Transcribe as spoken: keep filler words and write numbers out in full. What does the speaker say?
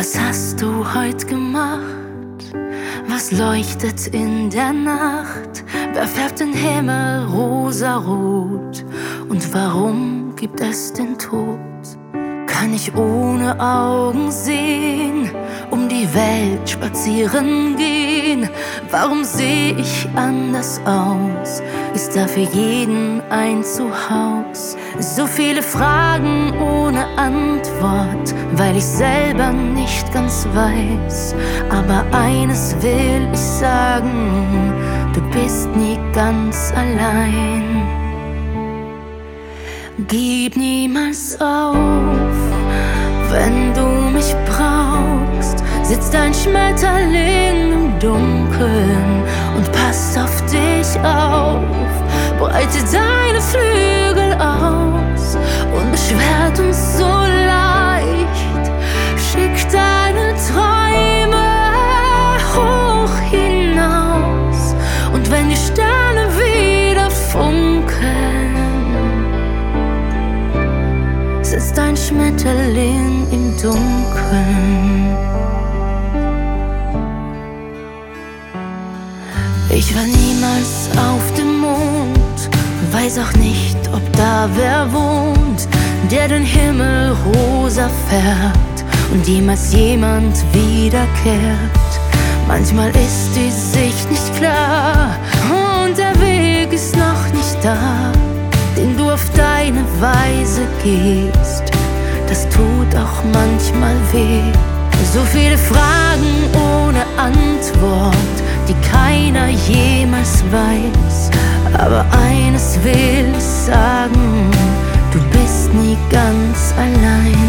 Was hast du heute gemacht? Was leuchtet in der Nacht? Wer färbt den Himmel rosarot? Und warum gibt es den Tod? Kann ich ohne Augen sehen, um die Welt spazieren gehen? Warum seh ich anders aus? Ist da für jeden ein Zuhause? So viele Fragen ohne Antwort, weil ich selber nicht ganz weiß. Aber eines will ich sagen, du bist nie ganz allein. Gib niemals auf, wenn du mich brauchst. Sitzt ein Schmetterling im Dunkeln und passt auf dich auf. Breite deine Flügel aus und beschwert uns so leicht. Schick deine Träume hoch hinaus. Und wenn die Sterne wieder funkeln, sitzt ein Schmetterling im Dunkeln. Ich war niemals auf dem Mond, weiß auch nicht, ob da wer wohnt, der den Himmel rosa färbt und jemals jemand wiederkehrt. Manchmal ist die Sicht nicht klar und der Weg ist noch nicht da, den du auf deine Weise gehst. Das tut auch manchmal weh. So viele Fragen ohne Antwort, die keiner jemals weiß. Aber eines will ich sagen, du bist nie ganz allein.